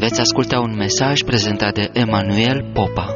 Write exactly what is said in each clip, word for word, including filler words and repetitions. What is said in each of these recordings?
Veți asculta un mesaj prezentat de Emanuel Popa.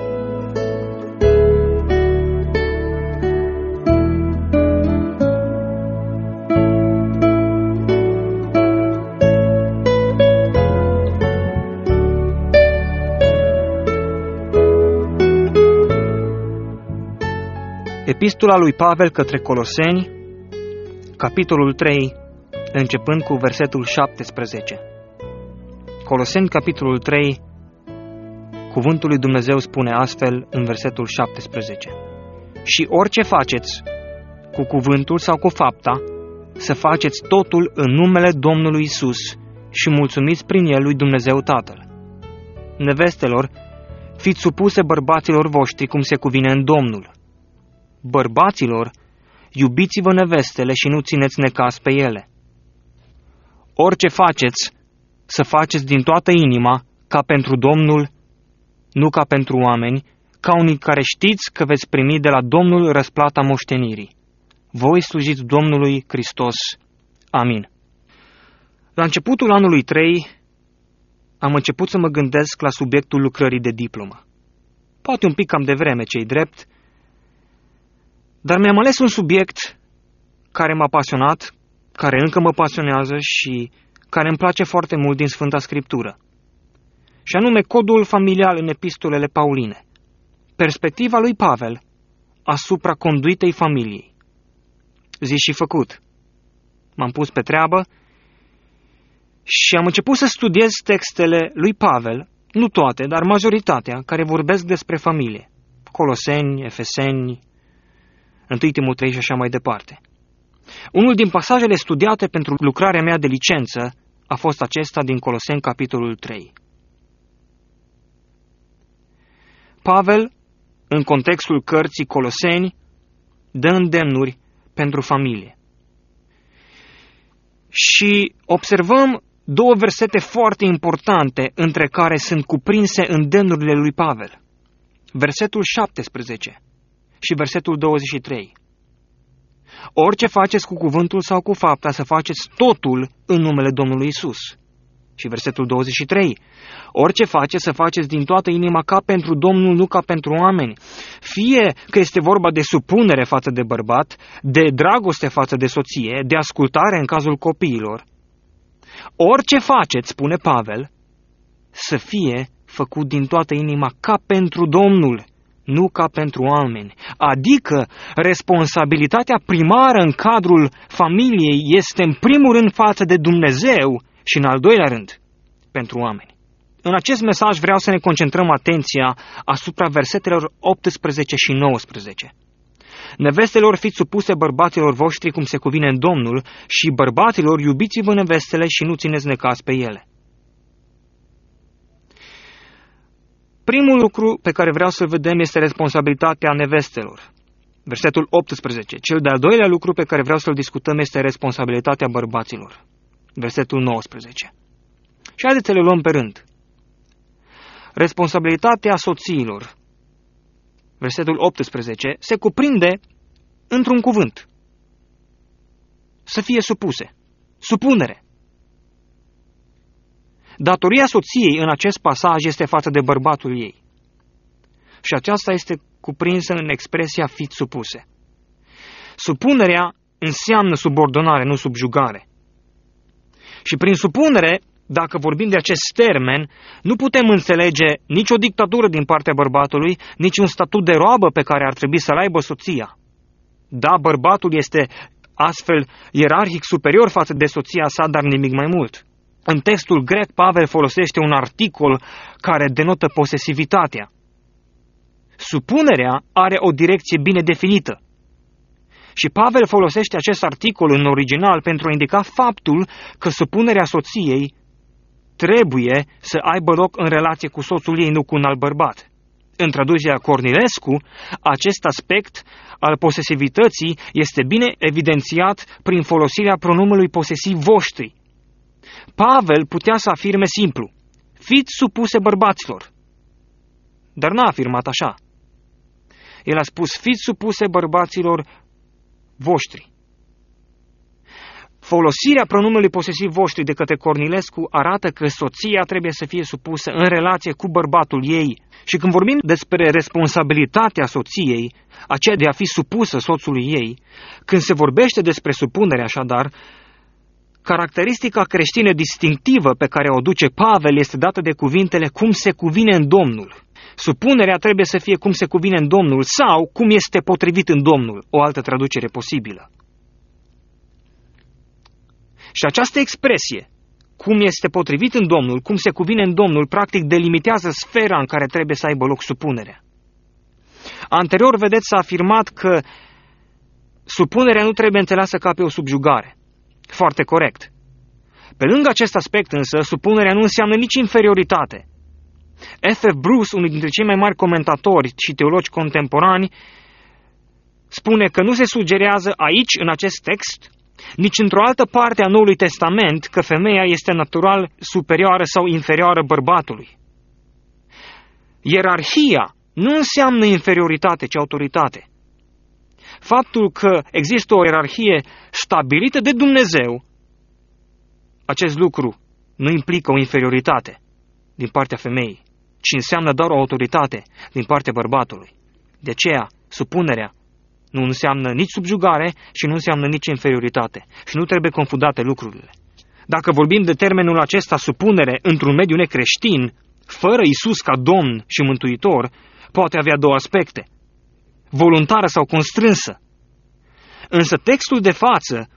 Epistola lui Pavel către Coloseni, capitolul trei, începând cu versetul șaptesprezece. Coloseni, capitolul trei, cuvântul lui Dumnezeu spune astfel în versetul șaptesprezece. Și orice faceți, cu cuvântul sau cu fapta, să faceți totul în numele Domnului Isus și mulțumiți prin el lui Dumnezeu Tatăl. Nevestelor, fiți supuse bărbaților voștri cum se cuvine în Domnul. Bărbaților, iubiți-vă nevestele și nu țineți necaz pe ele. Orice faceți, să faceți din toată inima, ca pentru Domnul, nu ca pentru oameni, ca unii care știți că veți primi de la Domnul răsplata moștenirii. Voi slujiți Domnului Hristos. Amin. La începutul anului trei, am început să mă gândesc la subiectul lucrării de diplomă. Poate un pic cam devreme, ce-i drept, dar mi-am ales un subiect care m-a pasionat, care încă mă pasionează și care îmi place foarte mult din Sfânta Scriptură. Și anume codul familial în epistolele pauline. Perspectiva lui Pavel asupra conduitei familiei. Zis și făcut. M-am pus pe treabă și am început să studiez textele lui Pavel, nu toate, dar majoritatea, care vorbesc despre familie. Coloseni, Efeseni, întâi Timotei și așa mai departe. Unul din pasajele studiate pentru lucrarea mea de licență a fost acesta din Coloseni, capitolul trei. Pavel, în contextul cărții Coloseni, dă îndemnuri pentru familie. Și observăm două versete foarte importante între care sunt cuprinse îndemnurile lui Pavel. Versetul șaptesprezece și versetul douăzeci și trei. Orice faceți cu cuvântul sau cu fapta, să faceți totul în numele Domnului Isus. Și versetul douăzeci și trei. Orice faceți, să faceți din toată inima ca pentru Domnul, nu ca pentru oameni. Fie că este vorba de supunere față de bărbat, de dragoste față de soție, de ascultare în cazul copiilor. Orice faceți, spune Pavel, să fie făcut din toată inima ca pentru Domnul, nu ca pentru oameni. Adică responsabilitatea primară în cadrul familiei este în primul rând față de Dumnezeu și în al doilea rând pentru oameni. În acest mesaj vreau să ne concentrăm atenția asupra versetelor optsprezece și nouăsprezece. Nevestelor, fiți supuse bărbaților voștri cum se cuvine în Domnul și bărbaților, iubiți-vă nevestele și nu țineți necaz pe ele. Primul lucru pe care vreau să-l vedem este responsabilitatea nevestelor. Versetul optsprezece. Cel de-al doilea lucru pe care vreau să-l discutăm este responsabilitatea bărbaților. Versetul nouăsprezece. Și haideți să le luăm pe rând. Responsabilitatea soțiilor. Versetul optsprezece se cuprinde într-un cuvânt. Să fie supuse. Supunere. Datoria soției în acest pasaj este față de bărbatul ei. Și aceasta este cuprinsă în expresia fiți supuse. Supunerea înseamnă subordonare, nu subjugare. Și prin supunere, dacă vorbim de acest termen, nu putem înțelege nicio dictatură din partea bărbatului, nici un statut de roabă pe care ar trebui să-l aibă soția. Da, bărbatul este astfel ierarhic superior față de soția sa, dar nimic mai mult. În textul grec, Pavel folosește un articol care denotă posesivitatea. Supunerea are o direcție bine definită. Și Pavel folosește acest articol în original pentru a indica faptul că supunerea soției trebuie să aibă loc în relație cu soțul ei, nu cu un alt bărbat. În traducerea Cornilescu, acest aspect al posesivității este bine evidențiat prin folosirea pronumelui posesiv voștri. Pavel putea să afirme simplu, fiți supuse bărbaților, dar n-a afirmat așa. El a spus, fiți supuse bărbaților voștri. Folosirea pronumelui posesiv voștri de către Cornilescu arată că soția trebuie să fie supusă în relație cu bărbatul ei. Și când vorbim despre responsabilitatea soției, aceea de a fi supusă soțului ei, când se vorbește despre supunere așadar, caracteristica creștină distinctivă pe care o duce Pavel este dată de cuvintele cum se cuvine în Domnul. Supunerea trebuie să fie cum se cuvine în Domnul sau cum este potrivit în Domnul, o altă traducere posibilă. Și această expresie, cum este potrivit în Domnul, cum se cuvine în Domnul, practic delimitează sfera în care trebuie să aibă loc supunerea. Anterior, vedeți, s-a afirmat că supunerea nu trebuie înțeleasă ca pe o subjugare. Foarte corect. Pe lângă acest aspect însă, supunerea nu înseamnă nici inferioritate. F F Bruce, unul dintre cei mai mari comentatori și teologi contemporani, spune că nu se sugerează aici, în acest text, nici într-o altă parte a Noului Testament, că femeia este natural superioară sau inferioară bărbatului. Ierarhia nu înseamnă inferioritate, ci autoritate. Faptul că există o ierarhie stabilită de Dumnezeu, acest lucru nu implică o inferioritate din partea femeii, ci înseamnă doar o autoritate din partea bărbatului. De aceea, supunerea nu înseamnă nici subjugare și nu înseamnă nici inferioritate. Și nu trebuie confundate lucrurile. Dacă vorbim de termenul acesta, supunere, într-un mediu necreștin, fără Iisus ca Domn și Mântuitor, poate avea două aspecte: voluntară sau constrânsă. Însă textul de față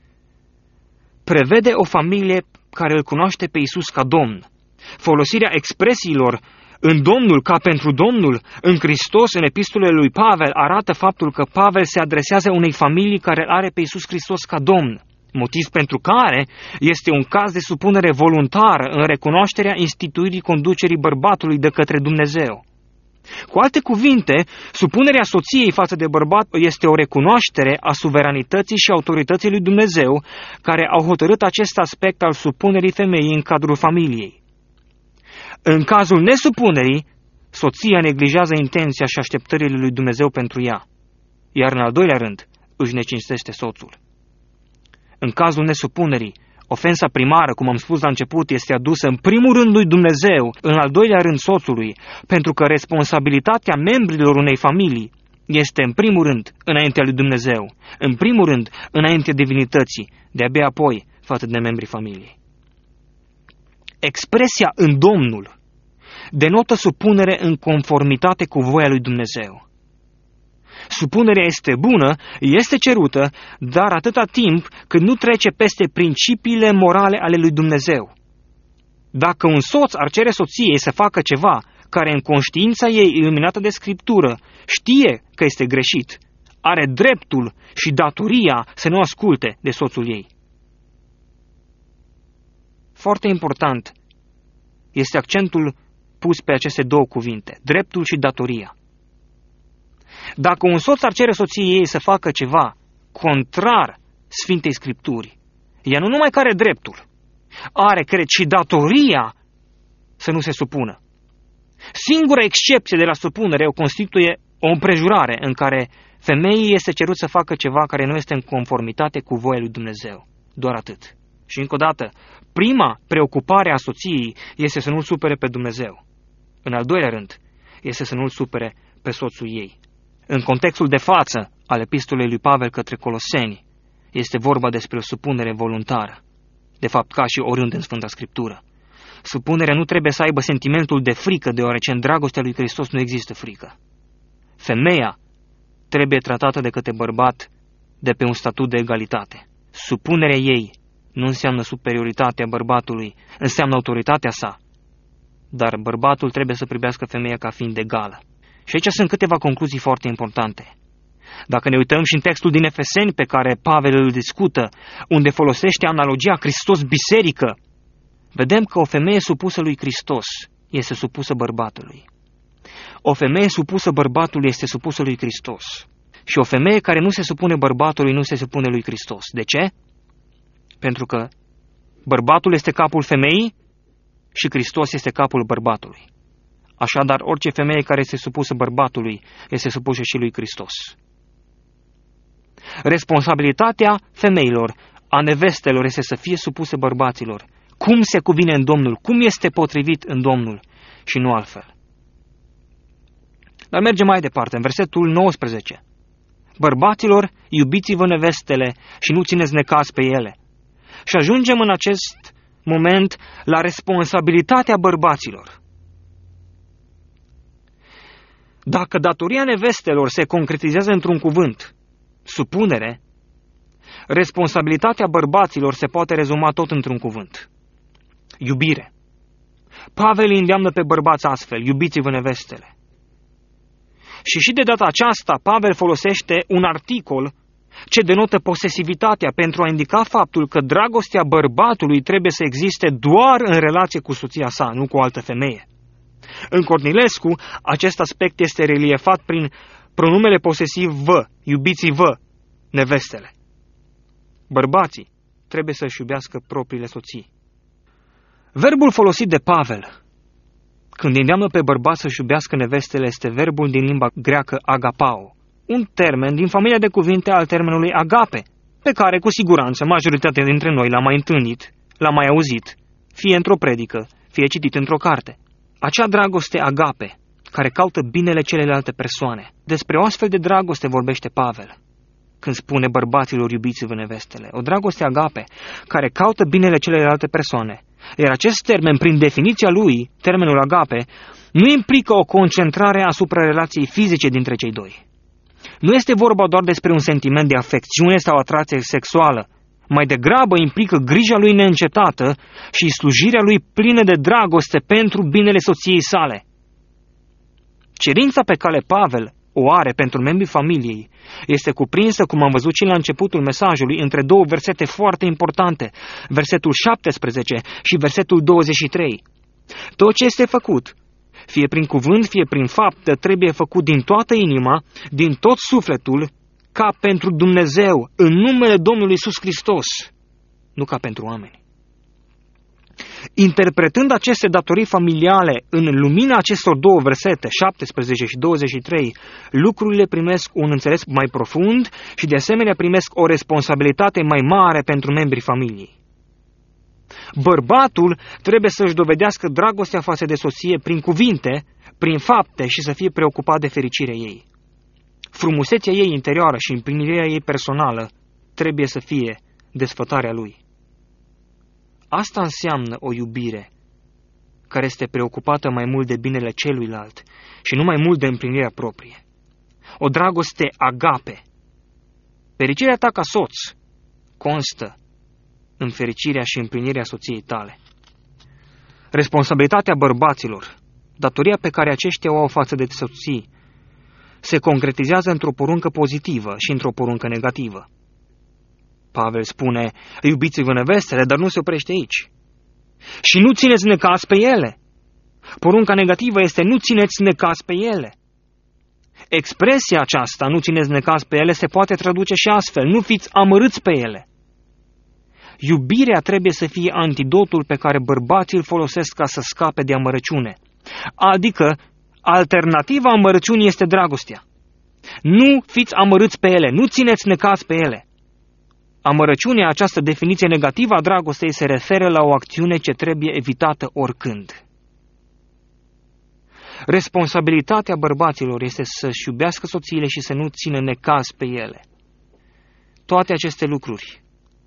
prevede o familie care îl cunoaște pe Iisus ca Domn. Folosirea expresiilor în Domnul ca pentru Domnul, în Hristos, în epistolele lui Pavel, arată faptul că Pavel se adresează unei familii care are pe Iisus Hristos ca Domn, motiv pentru care este un caz de supunere voluntară în recunoașterea instituirii conducerii bărbatului de către Dumnezeu. Cu alte cuvinte, supunerea soției față de bărbat este o recunoaștere a suveranității și autorității lui Dumnezeu, care au hotărât acest aspect al supunerii femeii în cadrul familiei. În cazul nesupunerii, soția neglijează intenția și așteptările lui Dumnezeu pentru ea, iar în al doilea rând își necinstește soțul. În cazul nesupunerii, ofensa primară, cum am spus la început, este adusă în primul rând lui Dumnezeu, în al doilea rând soțului, pentru că responsabilitatea membrilor unei familii este în primul rând înaintea lui Dumnezeu, în primul rând înaintea divinității, de-abia apoi față de membrii familiei. Expresia în Domnul denotă supunere în conformitate cu voia lui Dumnezeu. Supunerea este bună, este cerută, dar atâta timp cât nu trece peste principiile morale ale lui Dumnezeu. Dacă un soț ar cere soției să facă ceva care în conștiința ei iluminată de Scriptură știe că este greșit, are dreptul și datoria să nu asculte de soțul ei. Foarte important este accentul pus pe aceste două cuvinte, dreptul și datoria. Dacă un soț ar cere soției ei să facă ceva contrar Sfintei Scripturi, ea nu numai că are dreptul, are, cred, și datoria să nu se supună. Singura excepție de la supunere o constituie o împrejurare în care femeii este cerut să facă ceva care nu este în conformitate cu voia lui Dumnezeu. Doar atât. Și încă o dată, prima preocupare a soției este să nu-l supere pe Dumnezeu. În al doilea rând, este să nu-l supere pe soțul ei. În contextul de față al epistolei lui Pavel către Coloseni, este vorba despre o supunere voluntară. De fapt, ca și oriunde în Sfânta Scriptură. Supunerea nu trebuie să aibă sentimentul de frică, deoarece în dragostea lui Hristos nu există frică. Femeia trebuie tratată de către bărbat de pe un statut de egalitate. Supunerea ei nu înseamnă superioritatea bărbatului, înseamnă autoritatea sa. Dar bărbatul trebuie să privească femeia ca fiind egală. Și aici sunt câteva concluzii foarte importante. Dacă ne uităm și în textul din Efeseni pe care Pavel îl discută, unde folosește analogia Hristos-biserică, vedem că o femeie supusă lui Hristos este supusă bărbatului. O femeie supusă bărbatului este supusă lui Hristos. Și o femeie care nu se supune bărbatului nu se supune lui Hristos. De ce? Pentru că bărbatul este capul femeii și Hristos este capul bărbatului. Așadar, orice femeie care este supusă bărbatului este supusă și lui Hristos. Responsabilitatea femeilor a nevestelor este să fie supuse bărbaților, cum se cuvine în Domnul, cum este potrivit în Domnul și nu altfel. Dar mergem mai departe, în versetul nouăsprezece. Bărbaților, iubiți-vă nevestele și nu țineți necaz pe ele. Și ajungem în acest moment la responsabilitatea bărbaților. Dacă datoria nevestelor se concretizează într-un cuvânt, supunere, responsabilitatea bărbaților se poate rezuma tot într-un cuvânt. Iubire. Pavel îi îndeamnă pe bărbați astfel, iubiți-vă nevestele. Și și de data aceasta, Pavel folosește un articol ce denotă posesivitatea pentru a indica faptul că dragostea bărbatului trebuie să existe doar în relație cu soția sa, nu cu o altă femeie. În Cornilescu, acest aspect este reliefat prin pronumele posesiv vă, iubiți-vă nevestele. Bărbații trebuie să-și iubească propriile soții. Verbul folosit de Pavel când îndeamnă pe bărbați să-și iubească nevestele este verbul din limba greacă agapao, un termen din familia de cuvinte al termenului agape, pe care cu siguranță majoritatea dintre noi l-am mai întâlnit, l-am mai auzit, fie într-o predică, fie citit într-o carte. Acea dragoste agape, care caută binele celelalte persoane. Despre o astfel de dragoste vorbește Pavel când spune bărbaților iubiți-vă nevestele. O dragoste agape, care caută binele celelalte persoane. Iar acest termen, prin definiția lui, termenul agape, nu implică o concentrare asupra relației fizice dintre cei doi. Nu este vorba doar despre un sentiment de afecțiune sau atracție sexuală. Mai degrabă implică grija lui neîncetată și slujirea lui plină de dragoste pentru binele soției sale. Cerința pe care Pavel o are pentru membrii familiei este cuprinsă, cum am văzut și la începutul mesajului, între două versete foarte importante, versetul șaptesprezece și versetul douăzeci și trei. Tot ce este făcut, fie prin cuvânt, fie prin faptă, trebuie făcut din toată inima, din tot sufletul, ca pentru Dumnezeu, în numele Domnului Iisus Hristos, nu ca pentru oameni. Interpretând aceste datorii familiale în lumina acestor două versete, șaptesprezece și douăzeci și trei, lucrurile primesc un înțeles mai profund și de asemenea primesc o responsabilitate mai mare pentru membrii familiei. Bărbatul trebuie să-și dovedească dragostea față de soție prin cuvinte, prin fapte și să fie preocupat de fericirea ei. Frumusețea ei interioară și împlinirea ei personală trebuie să fie desfătarea lui. Asta înseamnă o iubire care este preocupată mai mult de binele celuilalt și nu mai mult de împlinirea proprie. O dragoste agape. Fericirea ta ca soț constă în fericirea și împlinirea soției tale. Responsabilitatea bărbaților, datoria pe care aceștia o au față de soții, se concretizează într-o poruncă pozitivă și într-o poruncă negativă. Pavel spune, iubiți-vă nevestele, dar nu se oprește aici. Și nu țineți necaz pe ele. Porunca negativă este, nu țineți necaz pe ele. Expresia aceasta, nu țineți necaz pe ele, se poate traduce și astfel, nu fiți amărâți pe ele. Iubirea trebuie să fie antidotul pe care bărbații îl folosesc ca să scape de amărăciune. Adică, alternativa amărăciunii este dragostea. Nu fiți amărâți pe ele, nu țineți necaz pe ele. Amărăciunea, această definiție negativă a dragostei, se referă la o acțiune ce trebuie evitată oricând. Responsabilitatea bărbaților este să-și iubească soțiile și să nu țină necaz pe ele. Toate aceste lucruri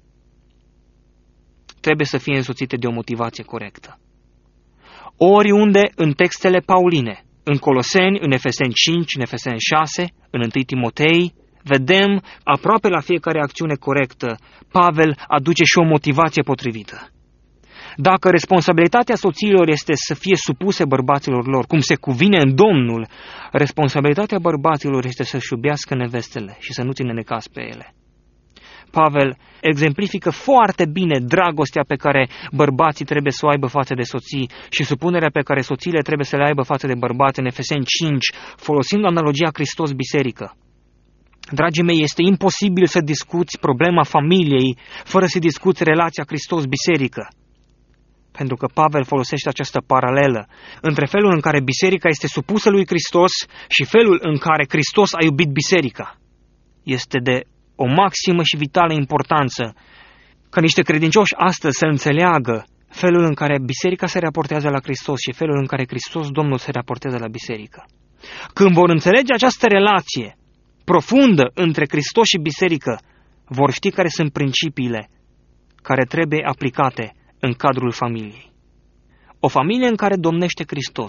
trebuie să fie însoțite de o motivație corectă. Oriunde în textele pauline, în Coloseni, în Efeseni cinci, în Efeseni șase, în întâi Timotei, vedem aproape la fiecare acțiune corectă, Pavel aduce și o motivație potrivită. Dacă responsabilitatea soțiilor este să fie supuse bărbaților lor, cum se cuvine în Domnul, responsabilitatea bărbaților este să-și iubească nevestele și să nu țină necaz pe ele. Pavel exemplifică foarte bine dragostea pe care bărbații trebuie să o aibă față de soții și supunerea pe care soțiile trebuie să le aibă față de bărbați în Efeseni cinci, folosind analogia Hristos-biserică. Dragii mei, este imposibil să discuți problema familiei fără să discuți relația Hristos-biserică. Pentru că Pavel folosește această paralelă între felul în care biserica este supusă lui Hristos și felul în care Hristos a iubit biserica. Este de o maximă și vitală importanță ca niște credincioși astăzi să înțeleagă felul în care biserica se raportează la Hristos și felul în care Hristos Domnul se raportează la biserică. Când vor înțelege această relație profundă între Hristos și biserică, vor ști care sunt principiile care trebuie aplicate în cadrul familiei. O familie în care domnește Hristos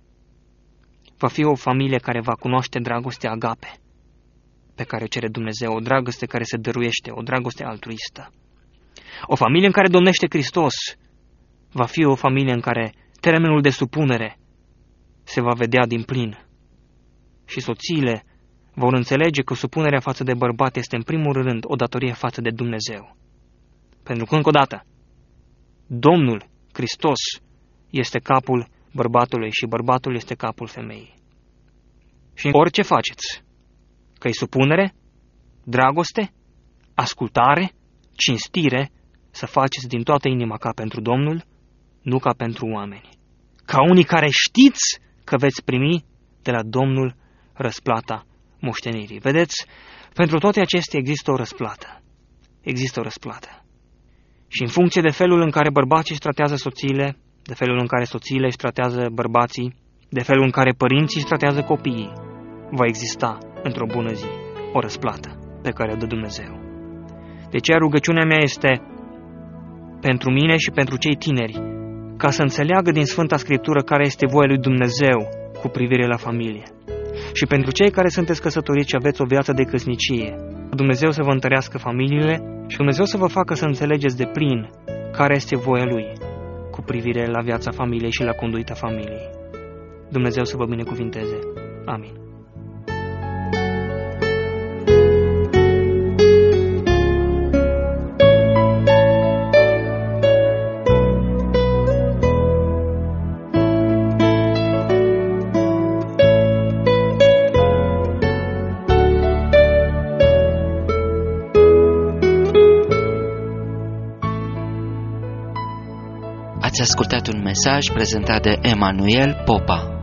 va fi o familie care va cunoaște dragostea agape pe care o cere Dumnezeu, o dragoste care se dăruiește, o dragoste altruistă. O familie în care domnește Hristos va fi o familie în care termenul de supunere se va vedea din plin și soțiile vor înțelege că supunerea față de bărbat este în primul rând o datorie față de Dumnezeu. Pentru că, încă o dată, Domnul Hristos este capul bărbatului și bărbatul este capul femeii. Și orice faceți, că-i supunere, dragoste, ascultare, cinstire, să faceți din toată inima ca pentru Domnul, nu ca pentru oameni. Ca unii care știți că veți primi de la Domnul răsplata moștenirii. Vedeți, pentru toate acestea există o răsplată. Există o răsplată. Și în funcție de felul în care bărbații își tratează soțiile, de felul în care soțiile își tratează bărbații, de felul în care părinții își tratează copiii, va exista într-o bună zi o răsplată pe care o dă Dumnezeu. De aceea rugăciunea mea este pentru mine și pentru cei tineri, ca să înțeleagă din Sfânta Scriptură care este voia lui Dumnezeu cu privire la familie. Și pentru cei care sunteți căsătoriți și aveți o viață de căsnicie, Dumnezeu să vă întărească familiile și Dumnezeu să vă facă să înțelegeți de plin care este voia Lui cu privire la viața familiei și la conduita familiei. Dumnezeu să vă binecuvinteze. Amin. Ați ascultat un mesaj prezentat de Emanuel Popa.